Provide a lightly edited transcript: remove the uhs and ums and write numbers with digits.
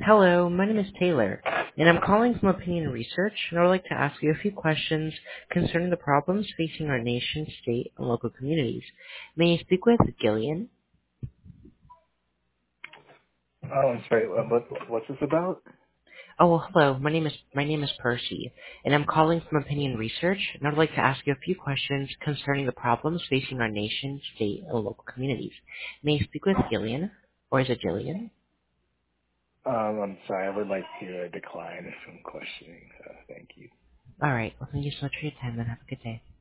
Hello, my name is Taylor, and I'm calling from Opinion Research, and I would like to ask you a few questions concerning the problems facing our nation, state, and local communities. May I speak with Gillian? Oh, I'm sorry. What's this about? Oh, well, hello. My name is Percy, and I'm calling from Opinion Research, and I would like to ask you a few questions concerning the problems facing our nation, state, and local communities. May I speak with Gillian, or is it Gillian? I'm sorry. I would like to decline if I'm questioning. Thank you. All right. Well, thank you so much for your time, and have a good day.